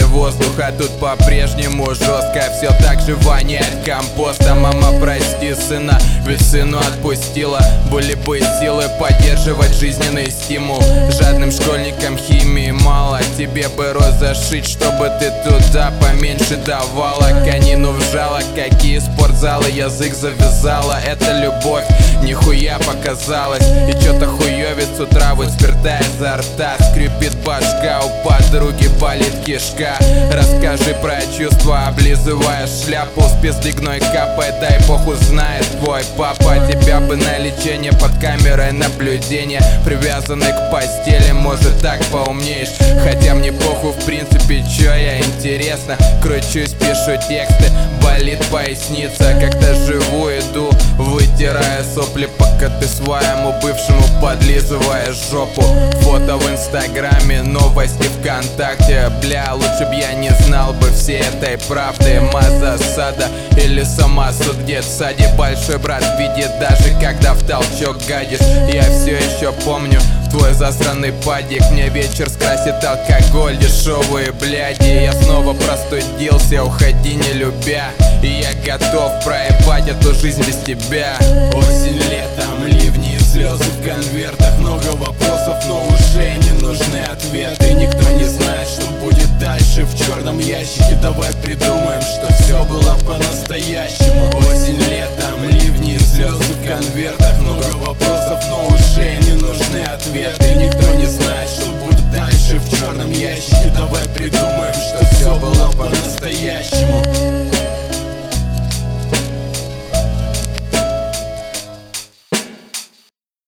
воздух, а тут по-прежнему жестко. Все так же воняет компостом. Мама, прости сына, ведь сыну отпустила. Были бы силы поддерживать жизненный стимул. Жадным школьникам химии мало. Тебе бы рот зашить, чтобы ты туда поменьше давала. Конину вжала, какие спортзалы, язык завязала. Это любовь, нихуя показалось. И чё-то хуёвит с утра, вот спирта изо рта. Скрипит башка, у подруги болит кишка. Расскажи про чувства, облизывая шляпу. С пиздыгной капает, дай бог узнает твой папа. Тебя бы на лечение под камерой наблюдения, привязанный к постели, может так поумнеешь. Хотя мне похуй в принципе, чё я, интересно. Кручусь, пишу тексты, болит поясница. Как-то живу, иду, вытирая сопли, пока ты своему бывшему подлизываешь жопу. Фото в инстаграме, новости ВКонтакте. Бля, лучше б я не знал бы всей этой правды. Мазасада или самосуд где-то в саде. Большой брат видит даже когда в толчок гадишь. Я все еще помню твой засранный падик. Мне вечер скрасит алкоголь, дешевые бляди. Я снова простудился, уходи не любя. И я готов проебать эту жизнь без тебя. Осень, летом, ливни и слезы в конвертах. Много вопросов, но уже не нужны ответы. Никто не знает, что будет дальше в черном ящике. Давай придумаем, что все было по-настоящему. Осень, летом, ливни и слезы в конвертах. Много вопросов, но уже не нужны ответы. Никто не знает, что будет дальше в черном ящике. Давай придумаем, что все было по-настоящему.